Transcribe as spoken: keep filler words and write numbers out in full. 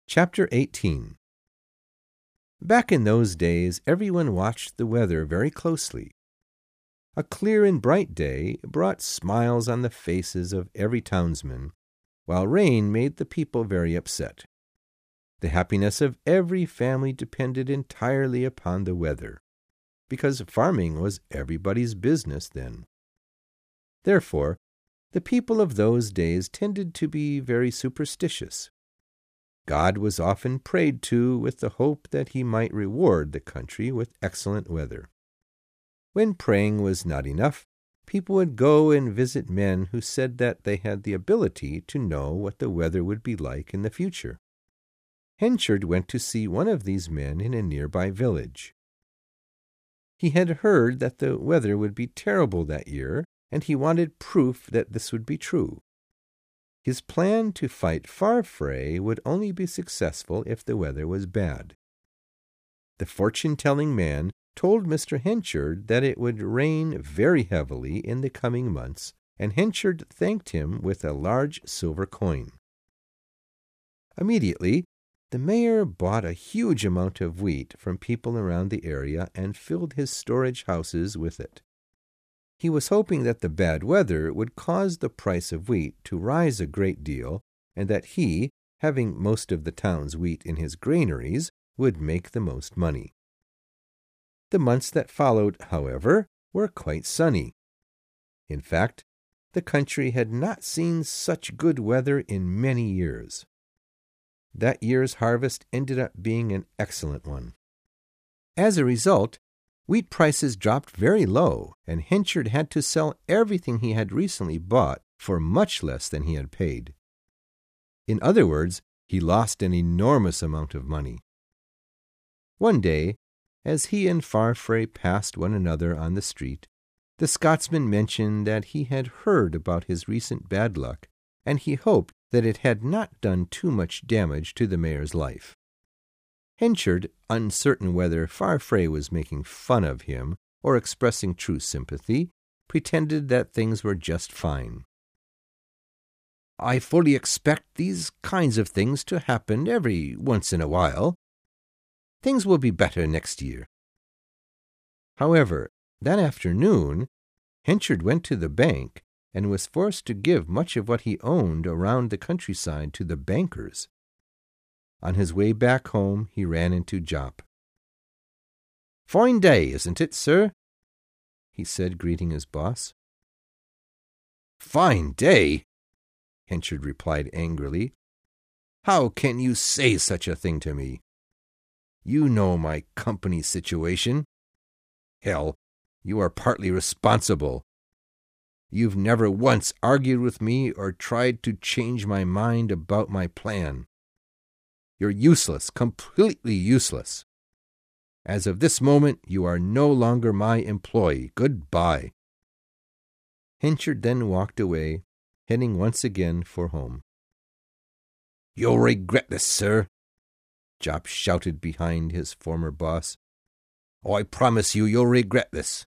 Chapter eighteen. Back in those days, everyone watched the weather very closely. A clear and bright day brought smiles on the faces of every townsman, while rain made the people very upset. The happiness of every family depended entirely upon the weather, because farming was everybody's business then. Therefore, the people of those days tended to be very superstitious. God was often prayed to with the hope that he might reward the country with excellent weather. When praying was not enough, people would go and visit men who said that they had the ability to know what the weather would be like in the future. Henchard went to see one of these men in a nearby village. He had heard that the weather would be terrible that year, and he wanted proof that this would be true. His plan to fight Farfrae would only be successful if the weather was bad. The fortune-telling man told Mister Henchard that it would rain very heavily in the coming months, and Henchard thanked him with a large silver coin. Immediately, the mayor bought a huge amount of wheat from people around the area and filled his storage houses with it. He was hoping that the bad weather would cause the price of wheat to rise a great deal, and that he, having most of the town's wheat in his granaries, would make the most money. The months that followed, however, were quite sunny. In fact, the country had not seen such good weather in many years. That year's harvest ended up being an excellent one. As a result, wheat prices dropped very low, and Henchard had to sell everything he had recently bought for much less than he had paid. In other words, he lost an enormous amount of money. One day, as he and Farfrae passed one another on the street, the Scotsman mentioned that he had heard about his recent bad luck, and he hoped that it had not done too much damage to the mayor's life. Henchard, uncertain whether Farfrae was making fun of him or expressing true sympathy, pretended that things were just fine. "I fully expect these kinds of things to happen every once in a while. Things will be better next year." However, that afternoon, Henchard went to the bank and was forced to give much of what he owned around the countryside to the bankers. On his way back home, he ran into Jop. "Fine day, isn't it, sir?" he said, greeting his boss. "Fine day?" Henchard replied angrily. "How can you say such a thing to me? You know my company situation. Hell, you are partly responsible. You've never once argued with me or tried to change my mind about my plan. You're useless, completely useless. As of this moment, you are no longer my employee. Goodbye." Henchard then walked away, heading once again for home. "You'll regret this, sir," Jop shouted behind his former boss. "Oh, I promise you you'll regret this.